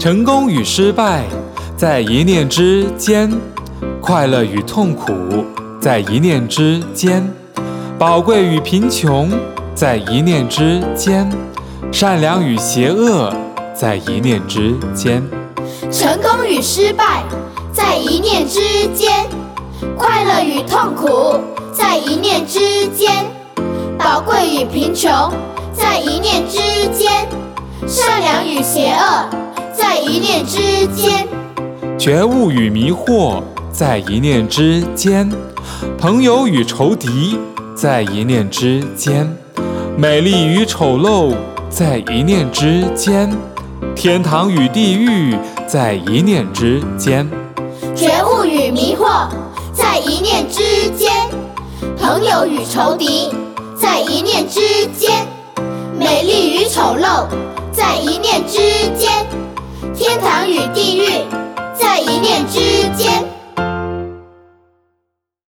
成功与失败在一念之间，快乐与痛苦在一念之间，宝贵与贫穷在一念之间，善良与邪恶在一念之间。 成功与失败在一念之间，快乐与痛苦在一念之间，宝贵与贫穷在一念之间，善良与邪恶在一念之间。 觉悟与迷惑在一念之间，朋友与仇敌在一念之间，美丽与丑陋在一念之间，天堂与地狱在一念之间。 觉悟与迷惑在一念之间，朋友与仇敌在一念之间，美丽与丑陋在一念之间，天堂与地狱在一念之间。